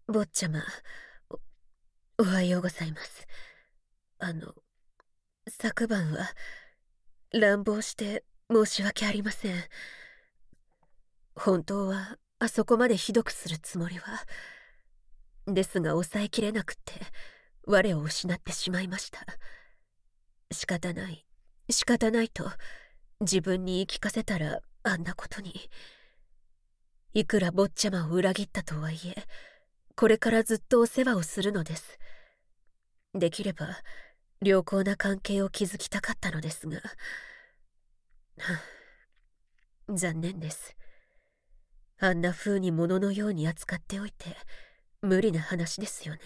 坊ちゃま、おはようございます。昨晩は乱暴して申し訳ありません。本当はあそこまでひどくするつもりは。ですが抑えきれなくって我を失ってしまいました。仕方ない、仕方ないと自分に言い聞かせたらあんなことに。いくら坊ちゃまを裏切ったとはいえ、これからずっとお世話をするのです。できれば良好な関係を築きたかったのですが、残念です。あんな風に物のように扱っておいて無理な話ですよね。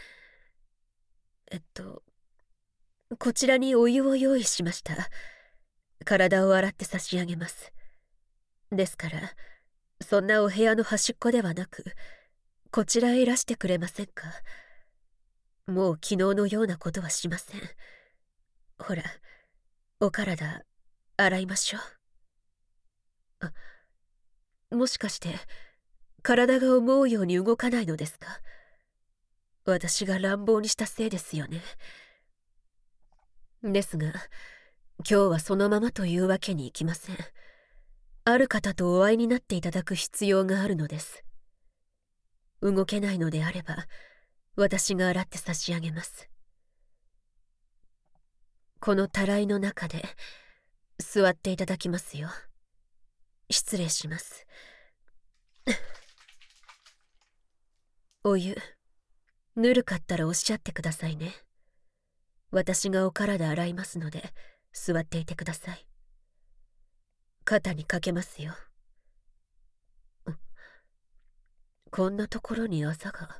こちらにお湯を用意しました。体を洗って差し上げます。ですからそんなお部屋の端っこではなく、こちらへいらしてくれませんか。もう昨日のようなことはしません。ほら、お体洗いましょう。もしかして体が思うように動かないのですか。私が乱暴にしたせいですよね。ですが今日はそのままというわけにいきません。ある方とお会いになっていただく必要があるのです。動けないのであれば私が洗って差し上げます。このたらいの中で座っていただきますよ。失礼します。お湯ぬるかったらおっしゃってくださいね。私がお体洗いますので座っていてください。肩にかけますよ。こんなところにあざが。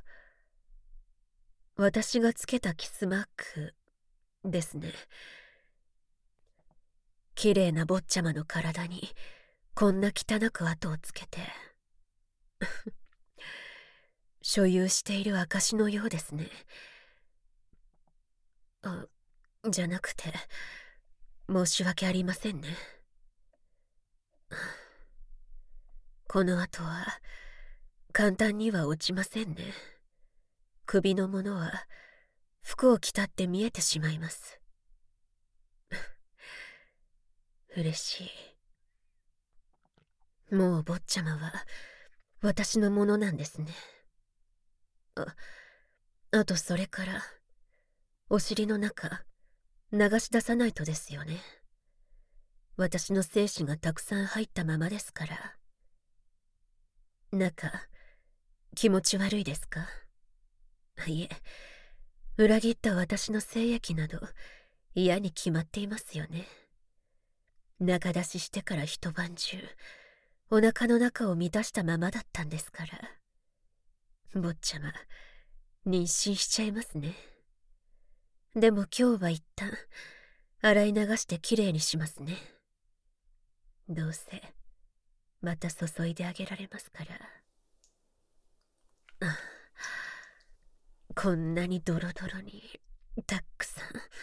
私がつけたキスマークですね。綺麗な坊ちゃまの体にこんな汚く跡をつけて所有している証のようですね。じゃなくて申し訳ありませんね。この後は簡単には落ちませんね。首のものは服を着たって見えてしまいます。嬉しい。もう坊ちゃまは私のものなんですね。あとそれからお尻の中流し出さないとですよね。私の精子がたくさん入ったままですから。中気持ち悪いですか。いえ、裏切った私の精液など嫌に決まっていますよね。中出ししてから一晩中お腹の中を満たしたままだったんですから。坊ちゃま妊娠しちゃいますね。でも今日は一旦洗い流してきれいにしますね。どうせまた注いであげられますから。こんなにドロドロにたくさん、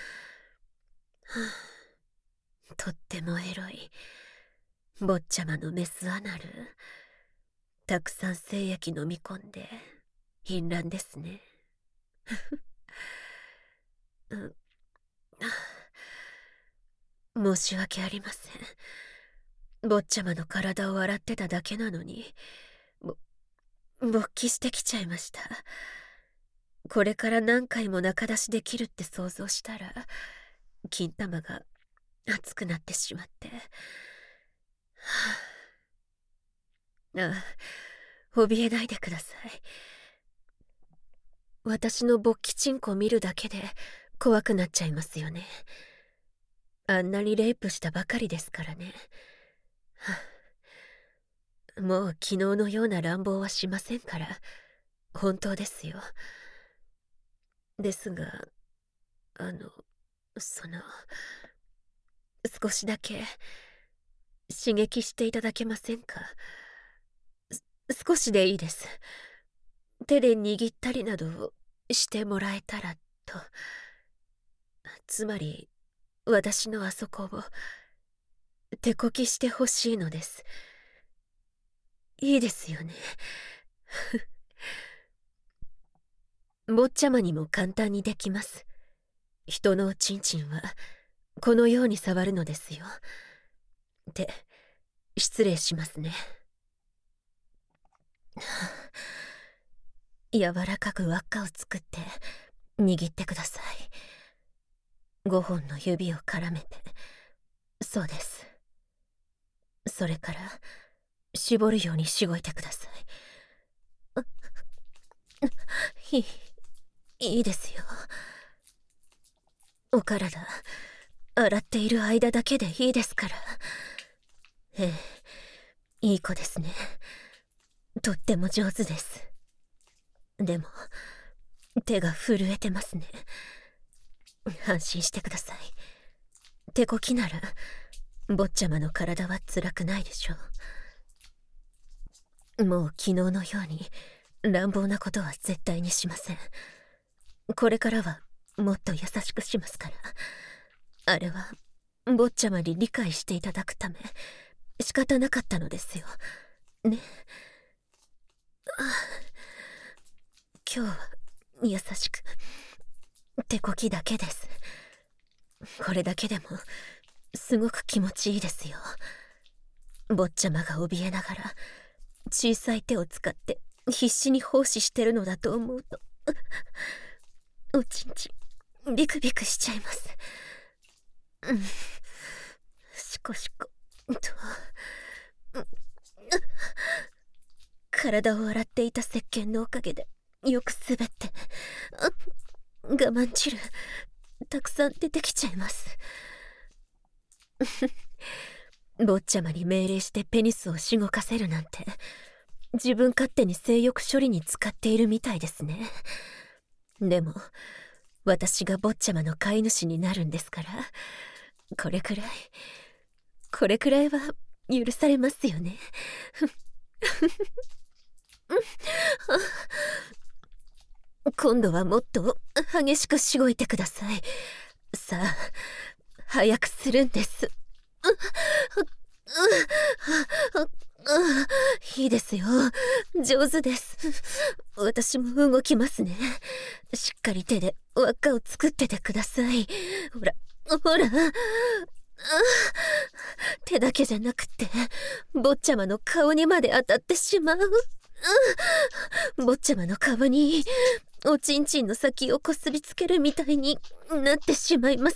とってもエロい坊ちゃまのメスアナル、たくさん精液飲み込んで淫乱ですね。申し訳ありません。坊ちゃまの体を洗ってただけなのに勃起してきちゃいました。これから何回も中出しできるって想像したら金玉が熱くなってしまって、怯えないでください。私の勃起チンコ見るだけで怖くなっちゃいますよね。あんなにレイプしたばかりですからね。もう昨日のような乱暴はしませんから。本当ですよ。ですがその少しだけ刺激していただけませんか。少しでいいです。手で握ったりなどしてもらえたらと。つまり私のあそこを手こきしてほしいのです。いいですよね。 坊ちゃまにも簡単にできます。人のおちんちんはこのように触るのですよ。で、失礼しますね。柔らかく輪っかを作って握ってください。5本の指を絡めて。そうです。それから絞るようにしごいてください。いいですよ。お体洗っている間だけでいいですから。ええ、いい子ですね。とっても上手です。でも手が震えてますね。安心してください。手こきなら坊ちゃまの体は辛くないでしょう。もう昨日のように乱暴なことは絶対にしません。これからはもっと優しくしますから。あれは坊ちゃまに理解していただくため仕方なかったのですよね。今日は優しく手こきだけです。これだけでもすごく気持ちいいですよ。坊ちゃまが怯えながら小さい手を使って必死に奉仕してるのだと思うとおちんちんビクビクしちゃいます。しこしこと体を洗っていた石鹸のおかげでよく滑って我慢汁たくさん出てきちゃいます。坊ちゃまに命令してペニスをしごかせるなんて自分勝手に性欲処理に使っているみたいですね。でも私が坊ちゃまの飼い主になるんですから、これくらいは許されますよね。今度はもっと激しくしごいてください。さあ、早くするんです。いいですよ。上手です。私も動きますね。しっかり手で輪っかを作っててください。ほら。手だけじゃなくて坊ちゃまの顔にまで当たってしまう。坊ちゃまの顔におちんちんの先をこすりつけるみたいになってしまいます。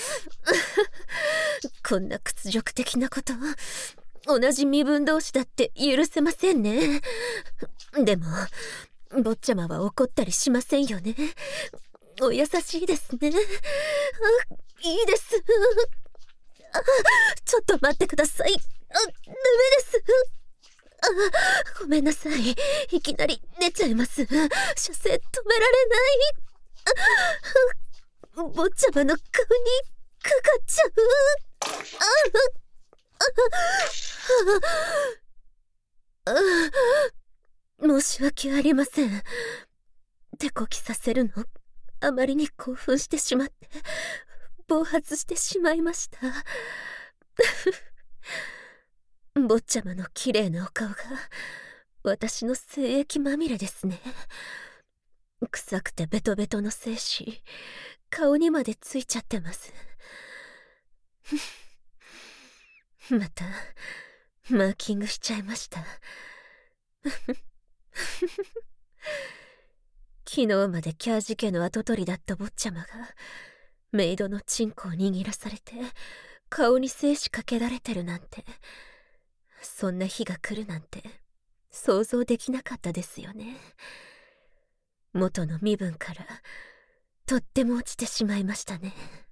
こんな屈辱的なこと同じ身分同士だって許せませんね。でも坊ちゃまは怒ったりしませんよね。お優しいですね。いいです。ちょっと待ってください。ダメです。ごめんなさい。いきなり出ちゃいます。射精止められない。坊ちゃまの顔にかかっちゃう。申し訳ありません。手こきさせるのあまりに興奮してしまって暴発してしまいました。坊ちゃまの綺麗なお顔が私の精液まみれですね。臭くてベトベトの精子顔にまでついちゃってます。またマーキングしちゃいました。昨日までキャージ家の跡取りだった坊ちゃまがメイドのチンコを握らされて顔に精子かけられてるなんて、そんな日が来るなんて想像できなかったですよね。元の身分からとっても落ちてしまいましたね。